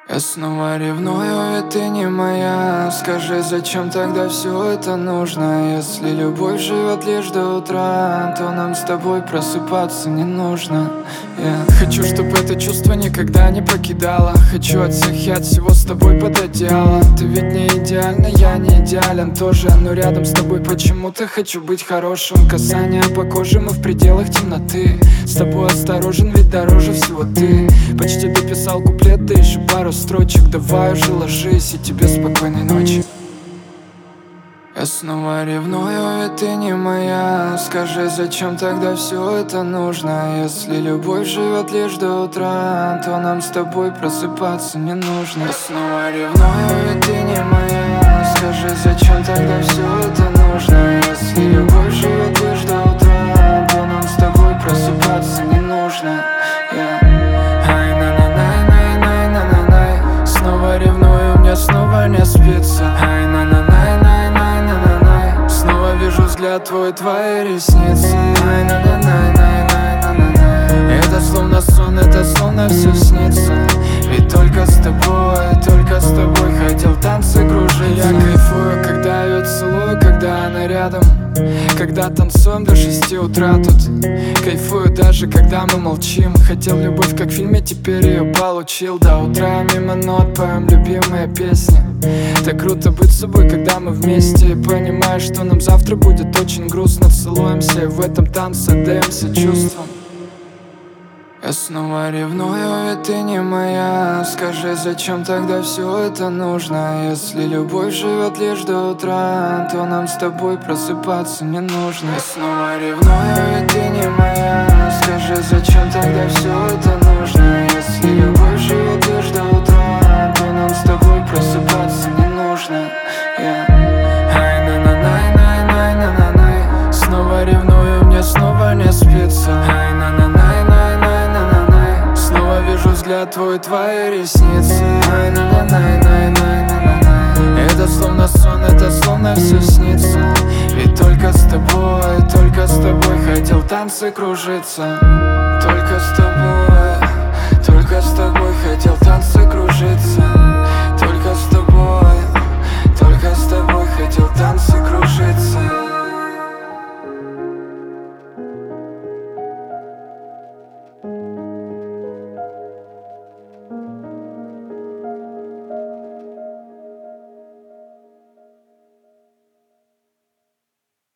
Я снова ревную, ведь ты не моя. Скажи, зачем тогда все это нужно? Если любовь живет лишь до утра, то нам с тобой просыпаться не нужно. Я хочу, чтобы это чувство никогда не покидало. Хочу от всех и от всего с тобой под одеяло. Ты ведь не идеальна, я не идеален тоже. Но рядом с тобой почему-то хочу быть хорошим. Касания по коже, мы в пределах темноты. С тобой осторожен, ведь дороже всего ты. Почти дописал куплет, да еще пару строчек. Давай уже ложись, и тебе спокойной ночи. Я снова ревную, ведь ты не моя. Скажи, зачем тогда все это нужно? Если любовь живет лишь до утра, то нам с тобой просыпаться не нужно. Я снова ревную, ведь ты не моя. Скажи, зачем тогда все это нужно? Если любовь живет лишь до утра, то нам с тобой просыпаться не нужно. Снова ревную, мне снова не спится. Снова вижу взгляд твой, твои ресницы. Это словно сон, это словно все снится. Ведь только с тобой хотел танцы кружить. Я кайфую, когда ее целую, когда она рядом. Когда танцуем до 6 утра тут. Кайфую даже, когда мы молчим. Хотел любовь, как в фильме, теперь ее получил. До утра мимо нот поем любимые песни. Так круто быть с собой, когда мы вместе. Понимаешь, что нам завтра будет очень грустно. Целуемся и в этом танце отдаемся чувствам. Я снова ревную, ведь ты не моя. Скажи, зачем тогда все это нужно? Если любовь живет лишь до утра, то нам с тобой просыпаться не нужно. Я снова ревную, ведь ты не моя. Скажи, зачем тогда все это нужно? Если любовь живет лишь до утра, то нам с тобой просыпаться не нужно. Снова ревную, мне снова не спится. Снова вижу взгляд твой, твои ресницы. Это словно сон, это словно все снится. Ведь только с тобой хотел танцы кружиться. Только с тобой хотел танцы кружиться. Только с тобой